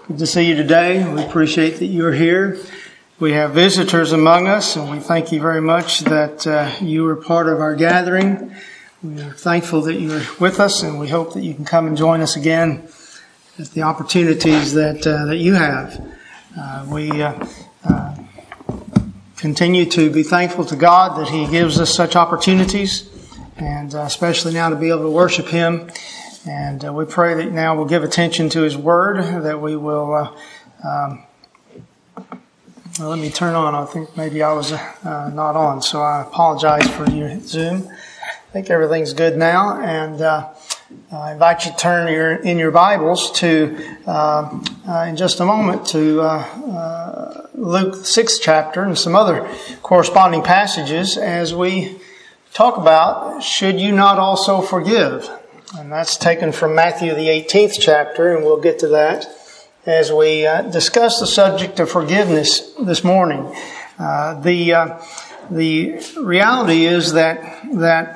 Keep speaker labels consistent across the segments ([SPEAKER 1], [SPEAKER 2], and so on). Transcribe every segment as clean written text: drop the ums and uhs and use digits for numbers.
[SPEAKER 1] Good to see you today. We appreciate that you're here. We have visitors among us, and we thank you very much that you are part of our gathering. We are thankful that you're with us, and we hope that you can come and join us again at the opportunities that you have. We continue to be thankful to God that He gives us such opportunities, and especially now to be able to worship Him. And we pray that now we'll give attention to His Word, that we will... let me turn on. I think maybe I was not on, so I apologize for your Zoom. I think everything's good now, and I invite you to turn in your Bibles to, in just a moment, to Luke 6th chapter and some other corresponding passages as we talk about, should you not also forgive? And that's taken from Matthew the 18th chapter, and we'll get to that as we discuss the subject of forgiveness this morning. The reality is that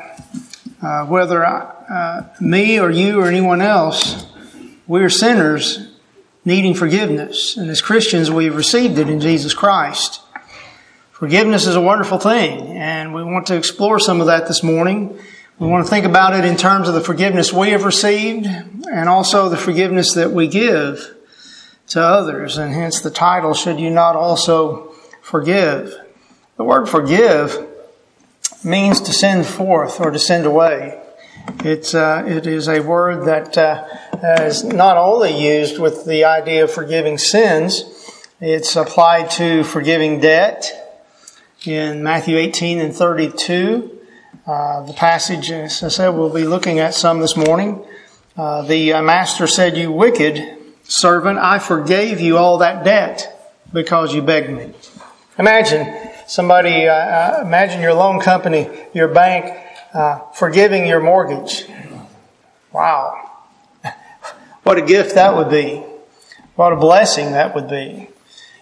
[SPEAKER 1] whether me or you or anyone else, we're sinners needing forgiveness. And as Christians, we've received it in Jesus Christ. Forgiveness is a wonderful thing, and we want to explore some of that this morning. We want to think about it in terms of the forgiveness we have received and also the forgiveness that we give to others, and hence the title, Should You Not Also Forgive? The word forgive means to send forth or to send away. It is a word that is not only used with the idea of forgiving sins, it's applied to forgiving debt. In Matthew 18 and 32, the passage, as I said, we'll be looking at some this morning. The master said, "You wicked servant, I forgave you all that debt because you begged me." Imagine imagine your loan company, your bank, forgiving your mortgage. Wow. What a gift that would be. What a blessing that would be.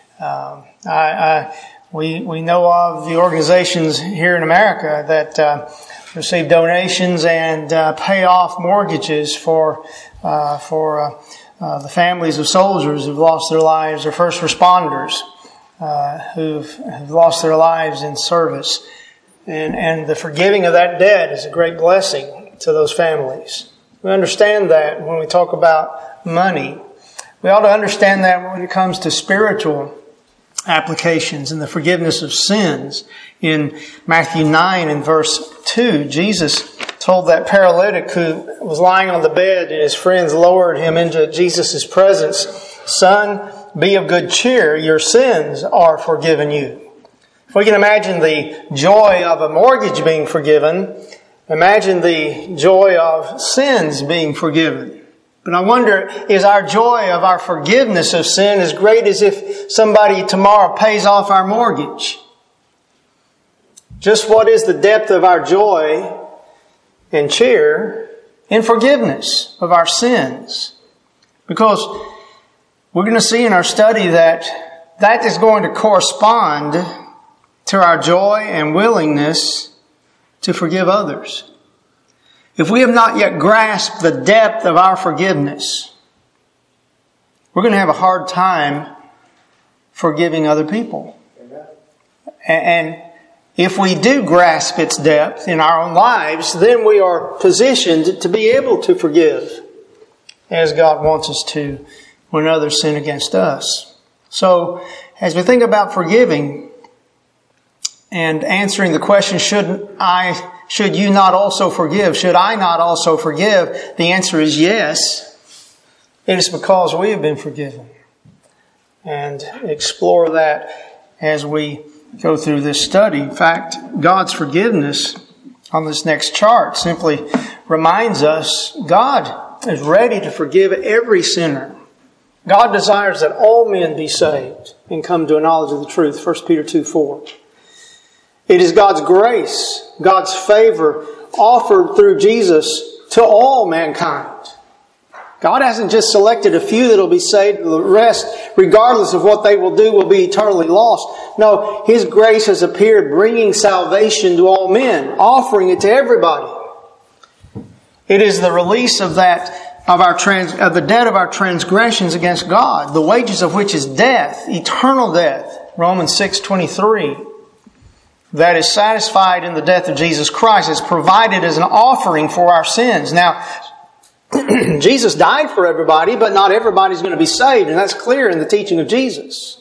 [SPEAKER 1] We know of the organizations here in America that receive donations and pay off mortgages for the families of soldiers who've lost their lives, or first responders who've lost their lives in service. And the forgiving of that debt is a great blessing to those families. We understand that when we talk about money. We ought to understand that when it comes to spiritual applications and the forgiveness of sins. In Matthew 9 and verse 2, Jesus told that paralytic who was lying on the bed and his friends lowered him into Jesus' presence, "Son, be of good cheer, your sins are forgiven you." If we can imagine the joy of a mortgage being forgiven, imagine the joy of sins being forgiven. But I wonder, is our joy of our forgiveness of sin as great as if somebody tomorrow pays off our mortgage? Just what is the depth of our joy and cheer in forgiveness of our sins? Because we're going to see in our study that is going to correspond to our joy and willingness to forgive others. If we have not yet grasped the depth of our forgiveness, we're going to have a hard time forgiving other people. And if we do grasp its depth in our own lives, then we are positioned to be able to forgive as God wants us to when others sin against us. So, as we think about forgiving and answering the question, should you not also forgive? Should I not also forgive? The answer is yes. It is because we have been forgiven. And explore that as we go through this study. In fact, God's forgiveness on this next chart simply reminds us God is ready to forgive every sinner. God desires that all men be saved and come to a knowledge of the truth. 1 Peter 2:4. It is God's grace, God's favor offered through Jesus to all mankind. God hasn't just selected a few that will be saved, the rest, regardless of what they will do, will be eternally lost. No, His grace has appeared, bringing salvation to all men, offering it to everybody. It is the release of that of the debt of our transgressions against God, the wages of which is death, eternal death, Romans 6:23, that is satisfied in the death of Jesus Christ, is provided as an offering for our sins. Now, Jesus died for everybody, but not everybody's going to be saved, and that's clear in the teaching of Jesus.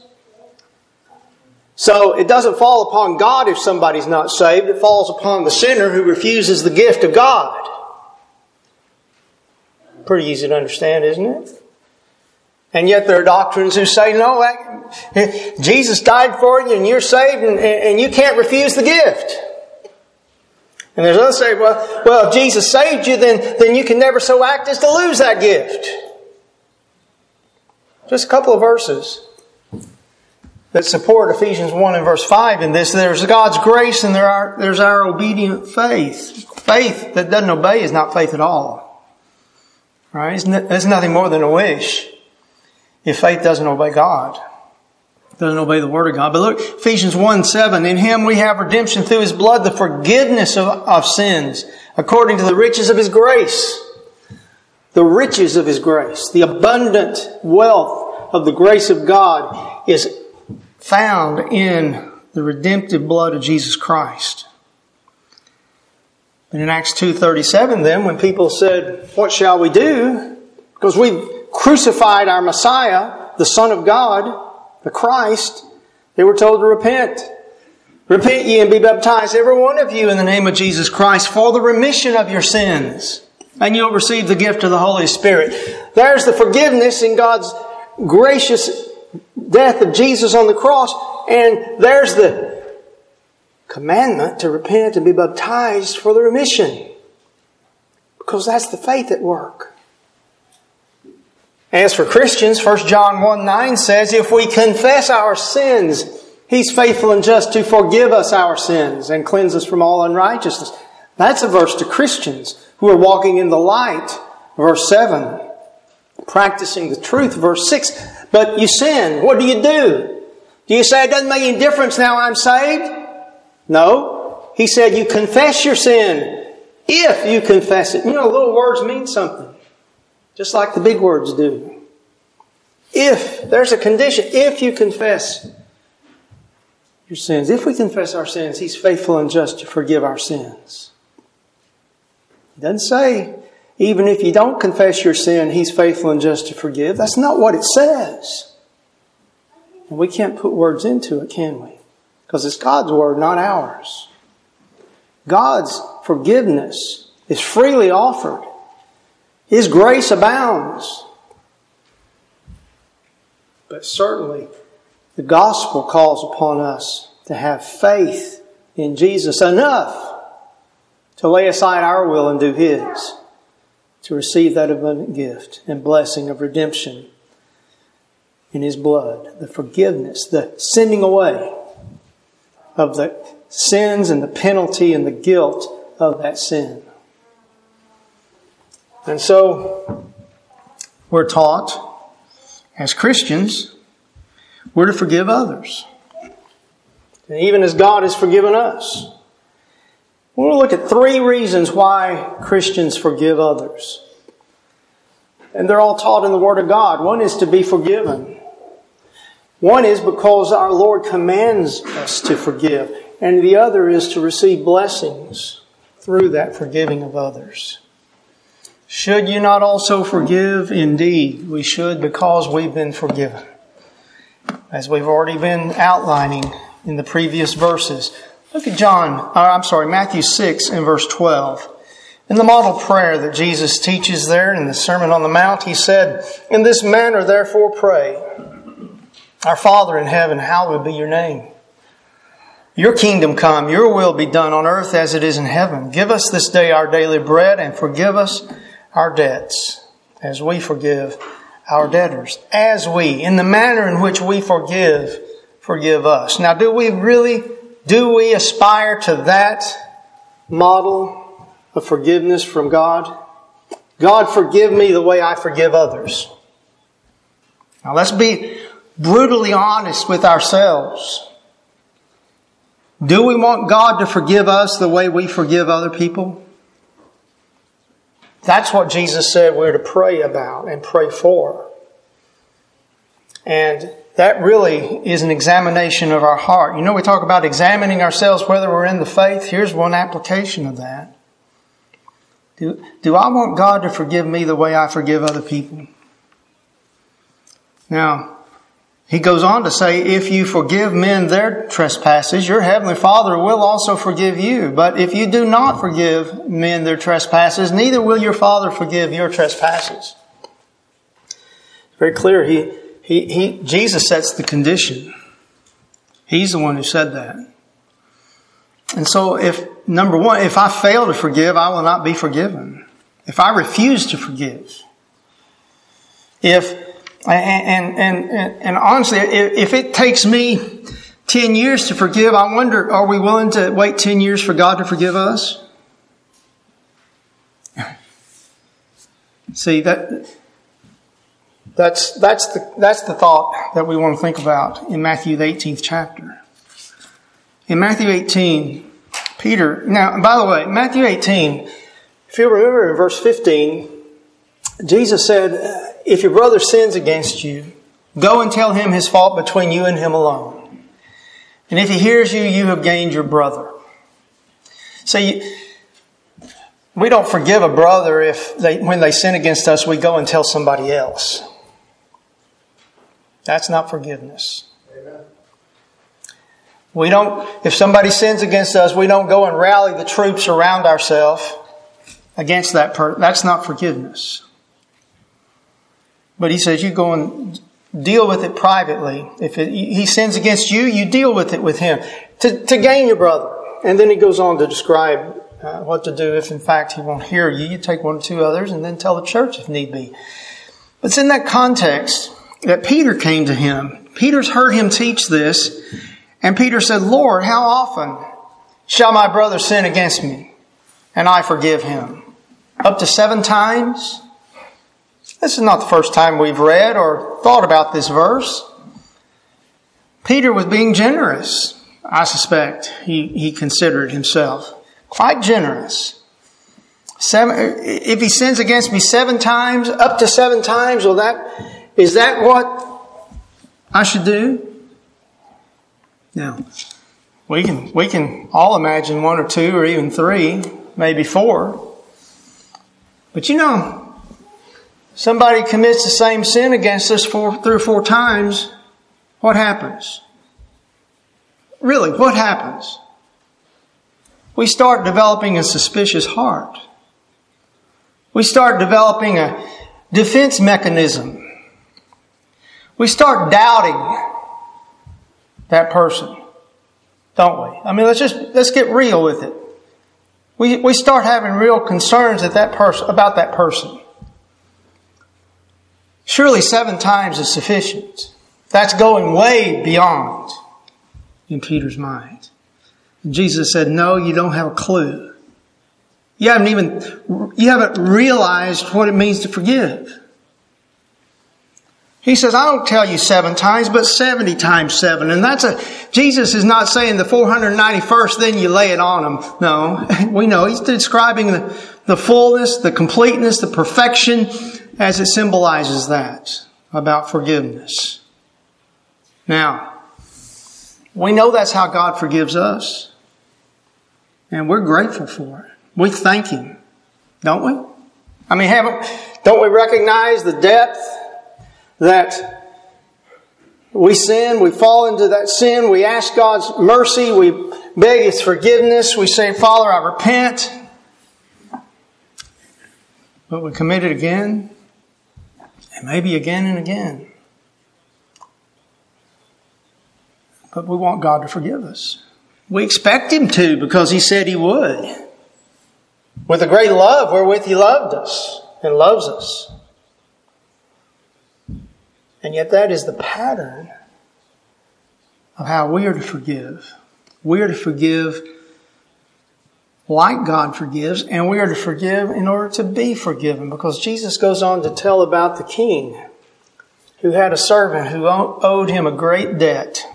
[SPEAKER 1] So it doesn't fall upon God if somebody's not saved. It falls upon the sinner who refuses the gift of God. Pretty easy to understand, isn't it? And yet there are doctrines who say, no, Jesus died for you and you're saved and you can't refuse the gift. And there's others who say, well, if Jesus saved you, then you can never so act as to lose that gift. Just a couple of verses that support Ephesians 1 and verse 5 in this. There's God's grace and there's our obedient faith. Faith that doesn't obey is not faith at all. Right? It's nothing more than a wish if faith doesn't obey God. Doesn't obey the Word of God. But look, Ephesians 1:7, in Him we have redemption through His blood, the forgiveness of sins, according to the riches of His grace. The riches of His grace, the abundant wealth of the grace of God is found in the redemptive blood of Jesus Christ. And in Acts 2:37 then, when people said, what shall we do? Because we've crucified our Messiah, the Son of God, the Christ, they were told to repent. Repent ye and be baptized, every one of you, in the name of Jesus Christ, for the remission of your sins. And you'll receive the gift of the Holy Spirit. There's the forgiveness in God's gracious death of Jesus on the cross. And there's the commandment to repent and be baptized for the remission. Because that's the faith at work. As for Christians, 1 John 1:9 says, if we confess our sins, He's faithful and just to forgive us our sins and cleanse us from all unrighteousness. That's a verse to Christians who are walking in the light. Verse 7. Practicing the truth. Verse 6. But you sin. What do? Do you say it doesn't make any difference now I'm saved? No. He said you confess your sin if you confess it. You know, little words mean something. Just like the big words do. If, there's a condition. If you confess your sins. If we confess our sins, He's faithful and just to forgive our sins. He doesn't say, even if you don't confess your sin, He's faithful and just to forgive. That's not what it says. And we can't put words into it, can we? Because it's God's word, not ours. God's forgiveness is freely offered. His grace abounds. But certainly, the gospel calls upon us to have faith in Jesus enough to lay aside our will and do His, to receive that abundant gift and blessing of redemption in His blood, the forgiveness, the sending away of the sins and the penalty and the guilt of that sin. And so, we're taught, as Christians, we're to forgive others. And even as God has forgiven us. We'll look at 3 reasons why Christians forgive others. And they're all taught in the Word of God. One is to be forgiven. One is because our Lord commands us to forgive. And the other is to receive blessings through that forgiving of others. Should you not also forgive? Indeed, we should, because we've been forgiven. As we've already been outlining in the previous verses. Look at Matthew 6 and verse 12. In the model prayer that Jesus teaches there in the Sermon on the Mount, He said, in this manner therefore pray, our Father in heaven, hallowed be your name. Your kingdom come, your will be done on earth as it is in heaven. Give us this day our daily bread and forgive us our debts as we forgive our debtors. As we, in the manner in which we forgive us. Now, do we aspire to that model of forgiveness from God? God, forgive me the way I forgive others. Now, let's be brutally honest with ourselves. Do we want God to forgive us the way we forgive other people? That's what Jesus said we're to pray about and pray for. And that really is an examination of our heart. You know, we talk about examining ourselves whether we're in the faith. Here's one application of that. Do I want God to forgive me the way I forgive other people? Now, he goes on to say, if you forgive men their trespasses, your heavenly Father will also forgive you. But if you do not forgive men their trespasses, neither will your Father forgive your trespasses. It's very clear. Jesus sets the condition. He's the one who said that. And so number one, if I fail to forgive, I will not be forgiven. If I refuse to forgive, and honestly, if it takes me 10 years to forgive, I wonder, are we willing to wait 10 years for God to forgive us? See, that's the thought that we want to think about in Matthew the 18th chapter. In Matthew 18, Peter, now, by the way, Matthew 18, if you remember in verse 15, Jesus said, if your brother sins against you, go and tell him his fault between you and him alone. And if he hears you, you have gained your brother. See, we don't forgive a brother when they sin against us, we go and tell somebody else. That's not forgiveness. Amen. If somebody sins against us, we don't go and rally the troops around ourselves against that person. That's not forgiveness. But he says you go and deal with it privately. If he sins against you, you deal with it with him to gain your brother. And then he goes on to describe what to do if in fact he won't hear you. You take one or two others and then tell the church if need be. But it's in that context that Peter came to him. Peter's heard him teach this. And Peter said, Lord, how often shall my brother sin against me and I forgive him? Up to 7 times? This is not the first time we've read or thought about this verse. Peter was being generous, I suspect. He considered himself quite generous. If he sins against me 7 times, up to 7 times, is that what I should do? Now, we can all imagine 1 or 2 or even 3, maybe 4. But you know, somebody commits the same sin against us 3 or 4 times, what happens? Really, what happens? We start developing a suspicious heart. We start developing a defense mechanism. We start doubting that person, don't we? I mean, let's get real with it. We start having real concerns about that person. Surely 7 times is sufficient. That's going way beyond in Peter's mind. And Jesus said, no, you don't have a clue. You haven't realized what it means to forgive. He says, I don't tell you 7 times, but 70 times 7. And Jesus is not saying the 491st, then you lay it on him. No, we know he's describing the fullness, the completeness, the perfection, as it symbolizes that about forgiveness. Now, we know that's how God forgives us. And we're grateful for it. We thank Him, don't we? I mean, don't we recognize the depth that we sin, we fall into that sin, we ask God's mercy, we beg His forgiveness, we say, Father, I repent. But we commit it again, and maybe again and again. But we want God to forgive us. We expect Him to, because He said He would. With a great love wherewith He loved us and loves us. And yet that is the pattern of how we are to forgive. We are to forgive like God forgives, and we are to forgive in order to be forgiven. Because Jesus goes on to tell about the king who had a servant who owed him a great debt.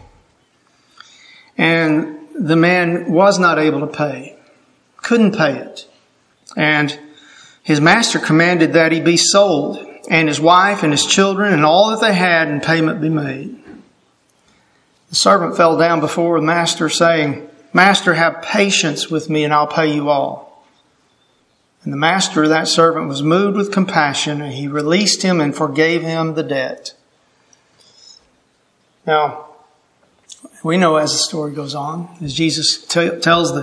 [SPEAKER 1] And the man was not able to pay, couldn't pay it. And his master commanded that he be sold, and his wife and his children and all that they had, and payment be made. The servant fell down before the master, saying, Master, have patience with me, and I'll pay you all. And the master of that servant was moved with compassion, and he released him and forgave him the debt. Now, we know as the story goes on, as Jesus tells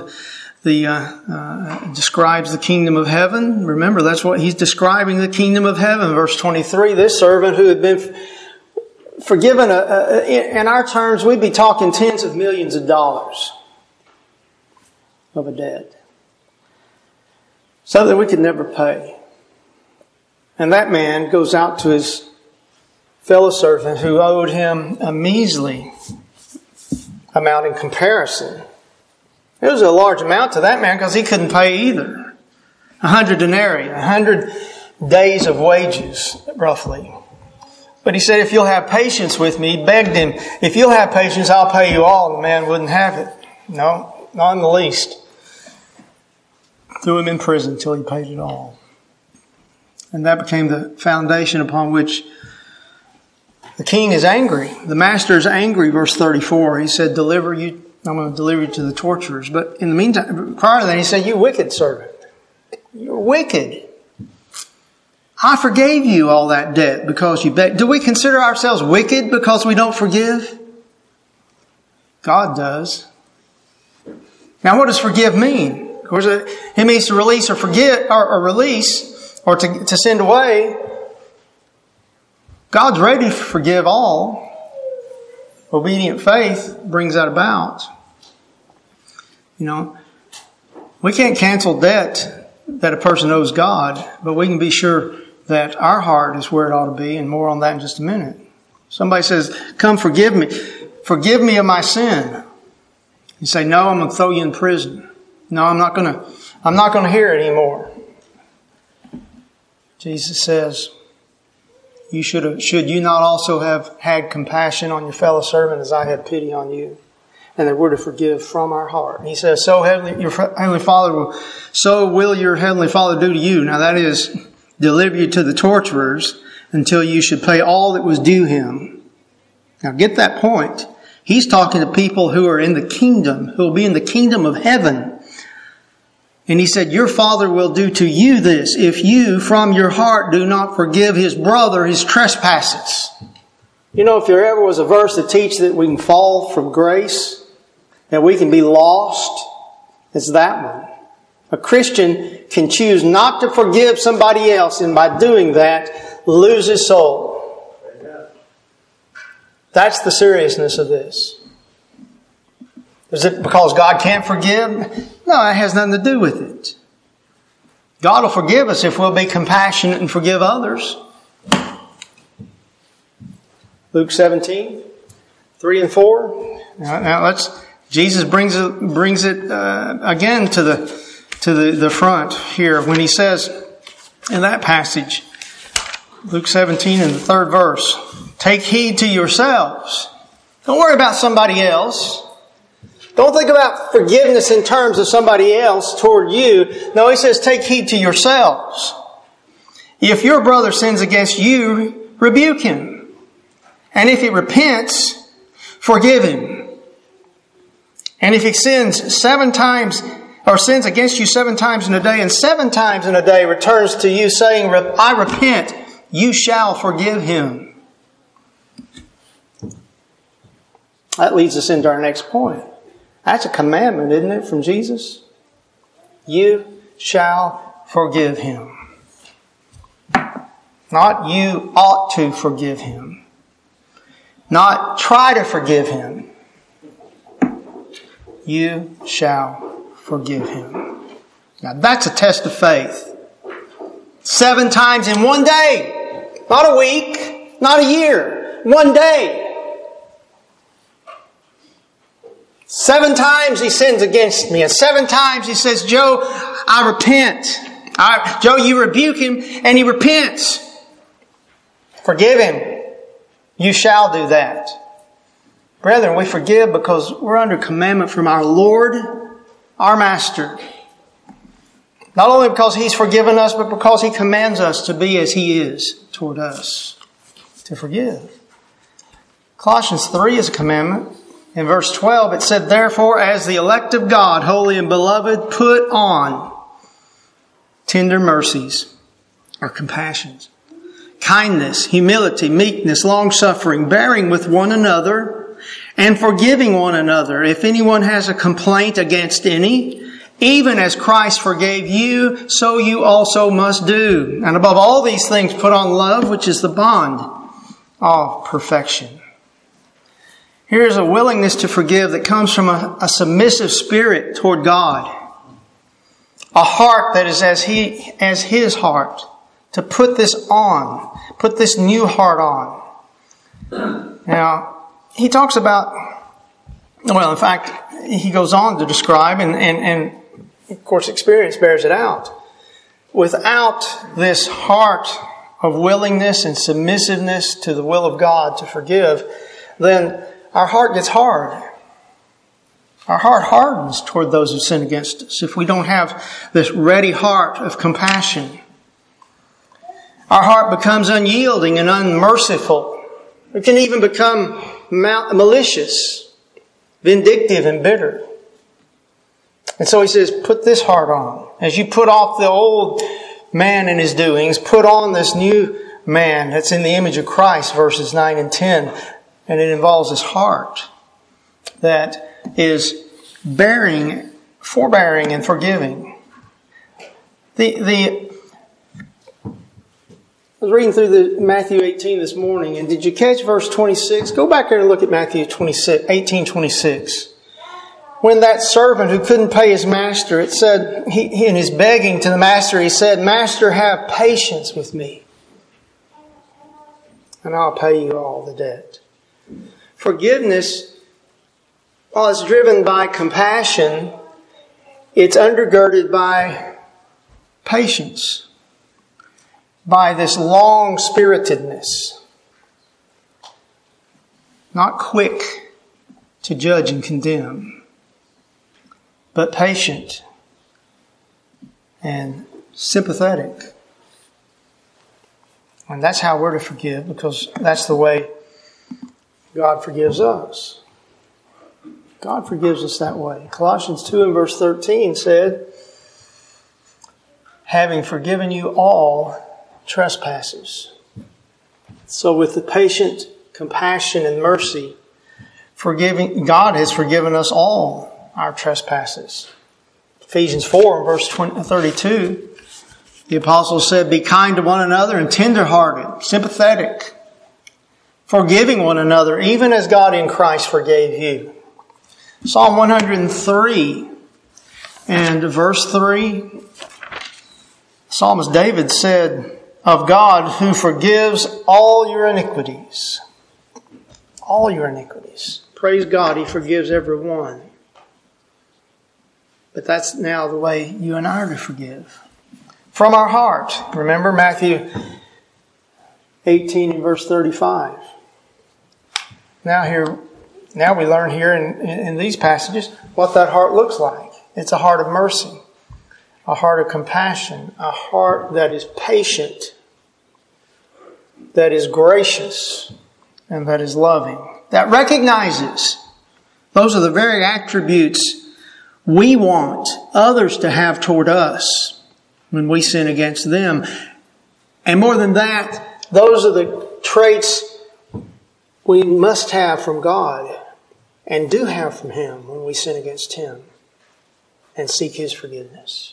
[SPEAKER 1] describes the kingdom of heaven. Remember, that's what he's describing, the kingdom of heaven. Verse 23, this servant who had been forgiven, in our terms, we'd be talking tens of millions of dollars of a debt. Something we could never pay. And that man goes out to his fellow servant who owed him a measly amount in comparison. It was a large amount to that man because he couldn't pay either. 100 denarii, 100 days of wages, roughly. But he said, if you'll have patience with me, he begged him, if you'll have patience, I'll pay you all. And the man wouldn't have it. No, not in the least. Threw him in prison until he paid it all. And that became the foundation upon which the king is angry. The master is angry, verse 34. He said, I'm going to deliver you to the torturers. But in the meantime, prior to that, he said, you wicked servant. You're wicked. I forgave you all that debt because you begged. Do we consider ourselves wicked because we don't forgive? God does. Now, what does forgive mean? Of course, it means to release or forget, or release, or to send away. God's ready to forgive all. Obedient faith brings that about. You know, we can't cancel debt that a person owes God, but we can be sure that our heart is where it ought to be, and more on that in just a minute. Somebody says, come forgive me. Forgive me of my sin. You say, no, I'm going to throw you in prison. No, I'm not going to hear it anymore. Jesus says, should you not also have had compassion on your fellow servant as I had pity on you? And that we're to forgive from our heart. He says, so will your heavenly Father do to you. Now that is, deliver you to the torturers until you should pay all that was due him. Now get that point. He's talking to people who are in the kingdom, who will be in the kingdom of heaven. And he said, your Father will do to you this if you from your heart do not forgive his brother his trespasses. You know, if there ever was a verse that teaches that we can fall from grace, that we can be lost, it's that one. A Christian can choose not to forgive somebody else, and by doing that, lose his soul. That's the seriousness of this. Is it because God can't forgive? No, it has nothing to do with it. God will forgive us if we'll be compassionate and forgive others. Luke 17, 3 and 4. Now Jesus brings it again to the front here when he says in that passage, Luke 17 in the 3rd verse, take heed to yourselves. Don't worry about somebody else. Don't think about forgiveness in terms of somebody else toward you. No, he says take heed to yourselves. If your brother sins against you, rebuke him. And if he repents, forgive him. And if he sins 7 times, or sins against you 7 times in a day, and 7 times in a day returns to you saying, I repent, you shall forgive him. That leads us into our next point. That's a commandment, isn't it, from Jesus? You shall forgive him. Not you ought to forgive him. Not try to forgive him. You shall forgive him. Now that's a test of faith. 7 times in one day. Not a week. Not a year. One day. 7 times he sins against me. And 7 times he says, Joe, I repent. Joe, you rebuke him and he repents. Forgive him. You shall do that. Brethren, we forgive because we're under commandment from our Lord, our Master. Not only because He's forgiven us, but because He commands us to be as He is toward us, to forgive. Colossians 3 is a commandment. In verse 12 it said, "Therefore, as the elect of God, holy and beloved, put on tender mercies," or compassions, "kindness, humility, meekness, long-suffering, bearing with one another, and forgiving one another. If anyone has a complaint against any, even as Christ forgave you, so you also must do. And above all these things, put on love, which is the bond of perfection." Here is a willingness to forgive that comes from a submissive spirit toward God. A heart that is as His heart. To put this on. Put this new heart on. Now, he talks about, well, in fact, he goes on to describe, and of course experience bears it out. Without this heart of willingness and submissiveness to the will of God to forgive, then our heart gets hard. Our heart hardens toward those who sin against us if we don't have this ready heart of compassion. Our heart becomes unyielding and unmerciful. It can even become malicious, vindictive, and bitter. And so he says, put this heart on. As you put off the old man and his doings, put on this new man that's in the image of Christ, verses 9 and 10. And it involves this heart that is forbearing and forgiving. I was reading through Matthew 18 this morning, and did you catch verse 26? Go back there and look at Matthew 18:26. When that servant who couldn't pay his master, it said, he in his begging to the master, he said, "Master, have patience with me, and I'll pay you all the debt." Forgiveness, while it's driven by compassion, it's undergirded by patience, by this long-spiritedness. Not quick to judge and condemn, but patient and sympathetic. And that's how we're to forgive, because that's the way God forgives us. God forgives us that way. Colossians 2 and verse 13 said, "Having forgiven you all trespasses." So with the patient compassion and mercy, God has forgiven us all our trespasses. Ephesians 4 and verse 32, the apostle said, "Be kind to one another and tender-hearted, sympathetic, forgiving one another, even as God in Christ forgave you." Psalm 103 and verse 3, Psalmist David said, "Of God who forgives all your iniquities." All your iniquities. Praise God, He forgives every one. But that's now the way you and I are to forgive. From our heart. Remember Matthew 18 and verse 35. Now we learn here in these passages what that heart looks like. It's a heart of mercy, a heart of compassion, a heart that is patient, that is gracious, and that is loving, that recognizes. Those are the very attributes we want others to have toward us when we sin against them. And more than that, those are the traits we must have from God and do have from Him when we sin against Him and seek His forgiveness.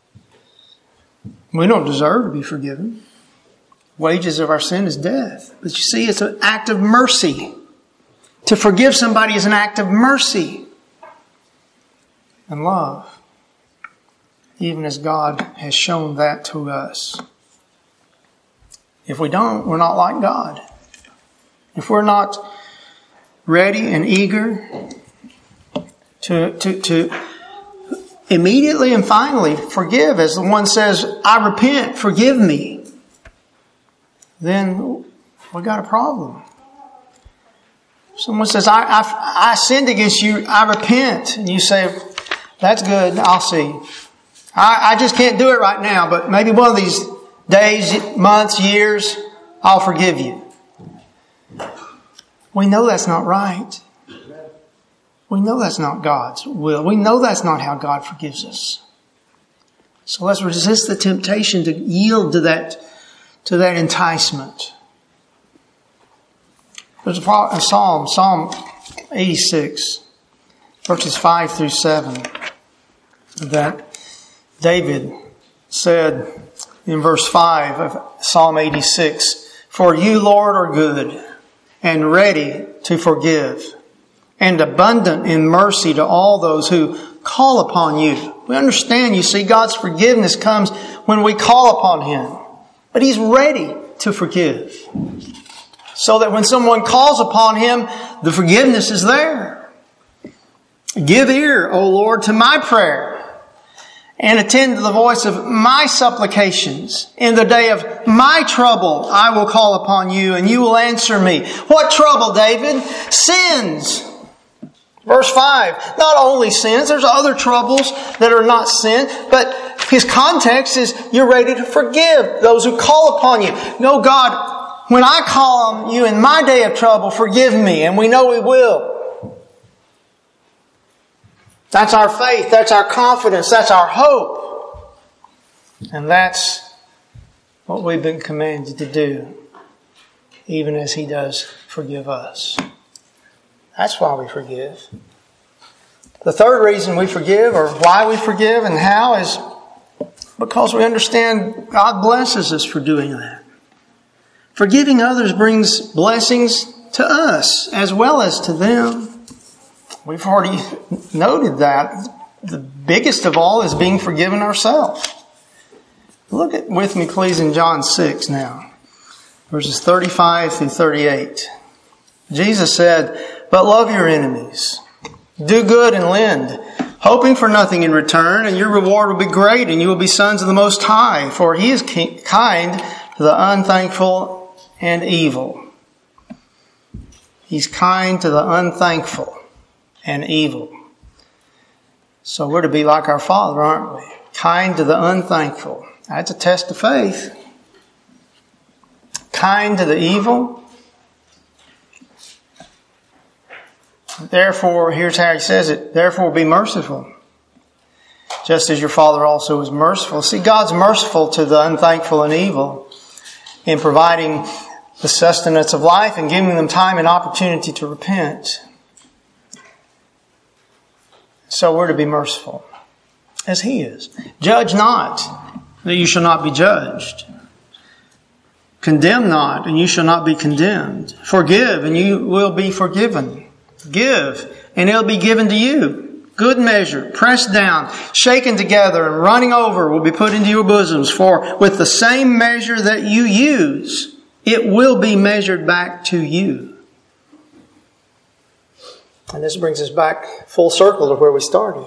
[SPEAKER 1] We don't deserve to be forgiven. Wages of our sin is death. But you see, it's an act of mercy. To forgive somebody is an act of mercy and love, even as God has shown that to us. If we don't, we're not like God. If we're not ready and eager to immediately and finally forgive, as the one says, "I repent, forgive me," then we got a problem. Someone says, I sinned against you, I repent. And you say, "That's good, I'll see. I just can't do it right now, but maybe one of these days, months, years, I'll forgive you. We know that's not right. We know that's not God's will. We know that's not how God forgives us. So let's resist the temptation to yield to that enticement. There's a psalm, Psalm 86, verses 5 through 7, that David said in verse 5 of Psalm 86, "For you, Lord, are good and ready to forgive, and abundant in mercy to all those who call upon you." We understand, you see, God's forgiveness comes when we call upon Him. But He's ready to forgive. So that when someone calls upon Him, the forgiveness is there. Give ear, O Lord, to my prayer, and attend to the voice of my supplications. In the day of my trouble, I will call upon you, and you will answer me. What trouble, David? Sins. Verse 5, not only sins, there's other troubles that are not sin, but his context is you're ready to forgive those who call upon you. No, God, when I call on you in my day of trouble, forgive me, and we know we will. That's our faith, that's our confidence, that's our hope. And that's what we've been commanded to do, even as He does forgive us. That's why we forgive. The third reason we forgive, or why we forgive and how, is because we understand God blesses us for doing that. Forgiving others brings blessings to us as well as to them. We've already noted that. The biggest of all is being forgiven ourselves. Look with me, please, in John 6 now, verses 35 through 38. Jesus said, "But love your enemies. Do good and lend, hoping for nothing in return, and your reward will be great, and you will be sons of the Most High, for He is kind to the unthankful and evil." He's kind to the unthankful and evil. So we're to be like our Father, aren't we? Kind to the unthankful. That's a test of faith. Kind to the evil. Therefore, here's how He says it, "Therefore be merciful, just as your Father also is merciful." See, God's merciful to the unthankful and evil in providing the sustenance of life and giving them time and opportunity to repent. So we're to be merciful, as He is. "Judge not, that you shall not be judged. Condemn not, and you shall not be condemned. Forgive, and you will be forgiven. Give, and it'll be given to you. Good measure, pressed down, shaken together, and running over will be put into your bosoms. For with the same measure that you use, it will be measured back to you." And this brings us back full circle to where we started.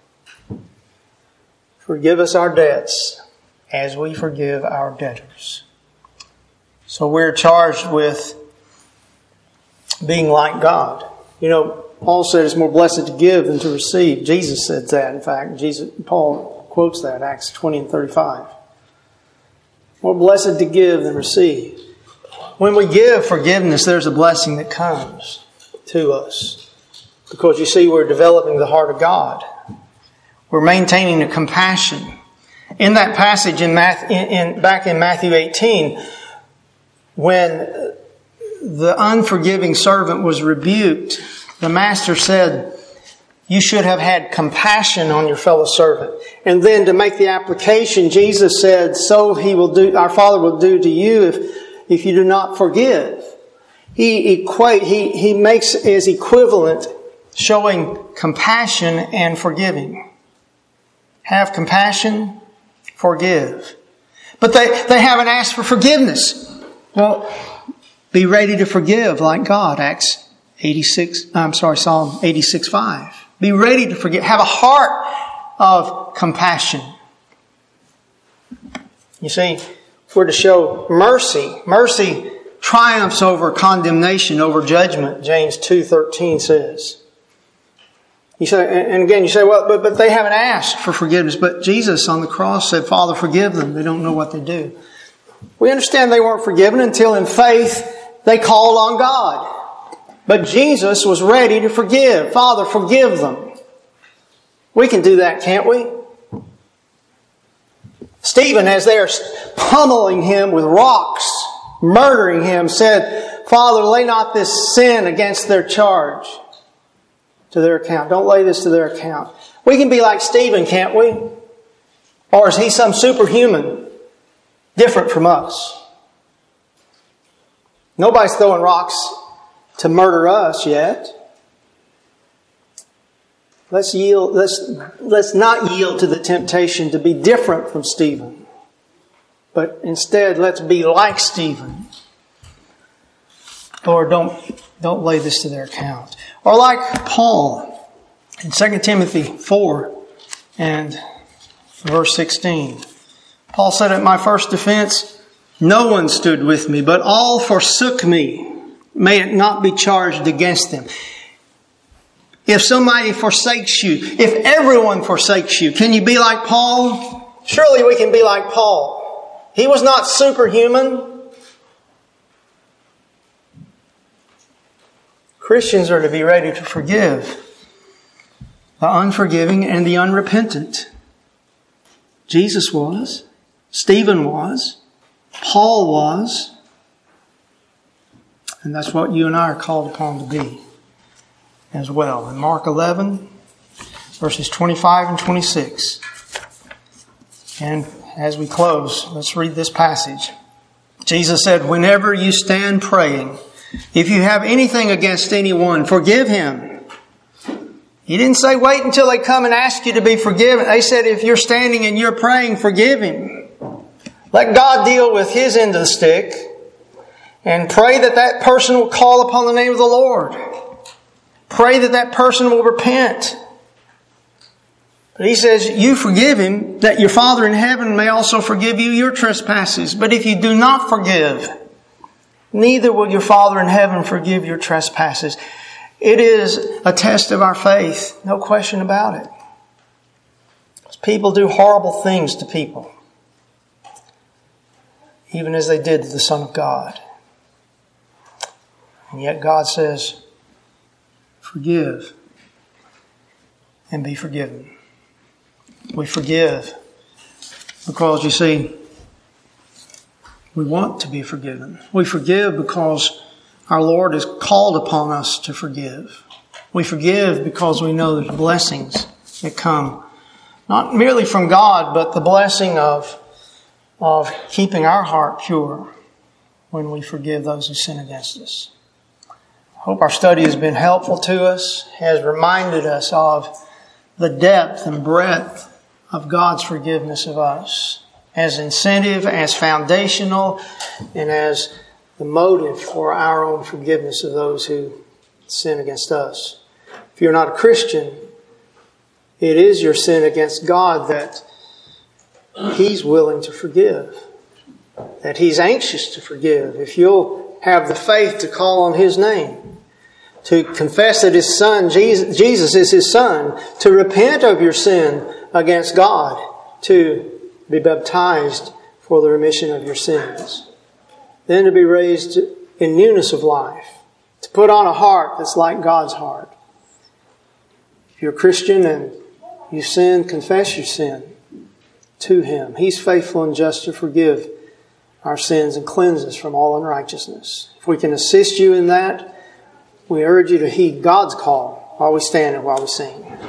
[SPEAKER 1] Forgive us our debts as we forgive our debtors. So we're charged with being like God. You know, Paul said it's more blessed to give than to receive. Jesus said that, in fact. Paul quotes that, Acts 20 and 35. More blessed to give than receive. When we give forgiveness, there's a blessing that comes to us. Because you see, we're developing the heart of God. We're maintaining a compassion. In that passage back in Matthew 18, when the unforgiving servant was rebuked, the master said, "You should have had compassion on your fellow servant." And then to make the application, Jesus said, "So our Father will do to you if you do not forgive." He makes as equivalent showing compassion and forgiving. Have compassion, forgive. But they haven't asked for forgiveness. Well, be ready to forgive like God. Psalm 86:5. Be ready to forgive. Have a heart of compassion. You see, we're to show mercy. Mercy triumphs over condemnation, over judgment, James 2:13 says. You say, and again, you say, well, but they haven't asked for forgiveness. But Jesus on the cross said, Father, forgive them. They don't know what they do. We understand they weren't forgiven until in faith they called on God. But Jesus was ready to forgive. Father, forgive them. We can do that, can't we? Stephen, as they are pummeling him with rocks, murdering him, said, Father, lay not this sin against their charge, to their account. Don't lay this to their account. We can be like Stephen, can't we? Or is he some superhuman, different from us? Nobody's throwing rocks to murder us yet. Let's not yield to the temptation to be different from Stephen. But instead, let's be like Stephen. Lord, don't lay this to their account. Or like Paul in 2 Timothy 4 and verse 16. Paul said, at my first defense, no one stood with me, but all forsook me. May it not be charged against them. If somebody forsakes you, if everyone forsakes you, can you be like Paul? Surely we can be like Paul. He was not superhuman. Christians are to be ready to forgive the unforgiving and the unrepentant. Jesus was. Stephen was. Paul was. And that's what you and I are called upon to be as well. In Mark 11, verses 25 and 26. And as we close, let's read this passage. Jesus said, whenever you stand praying, if you have anything against anyone, forgive him. He didn't say wait until they come and ask you to be forgiven. They said if you're standing and you're praying, forgive him. Let God deal with his end of the stick and pray that that person will call upon the name of the Lord. Pray that that person will repent. But he says, you forgive him, that your Father in heaven may also forgive you your trespasses. But if you do not forgive, neither will your Father in heaven forgive your trespasses. It is a test of our faith, no question about it. People do horrible things to people, even as they did to the Son of God. And yet God says, forgive and be forgiven. We forgive because, you see, we want to be forgiven. We forgive because our Lord has called upon us to forgive. We forgive because we know there's blessings that come, not merely from God, but the blessing of keeping our heart pure when we forgive those who sin against us. I hope our study has been helpful to us, has reminded us of the depth and breadth of God's forgiveness of us as incentive, as foundational, and as the motive for our own forgiveness of those who sin against us. If you're not a Christian, it is your sin against God that He's willing to forgive, that He's anxious to forgive. If you'll have the faith to call on His name, to confess that His Son, Jesus is His Son, to repent of your sin against God, to be baptized for the remission of your sins, then to be raised in newness of life, to put on a heart that's like God's heart. If you're a Christian and you sin, confess your sin to Him. He's faithful and just to forgive our sins and cleanse us from all unrighteousness. If we can assist you in that, we urge you to heed God's call while we stand and while we sing.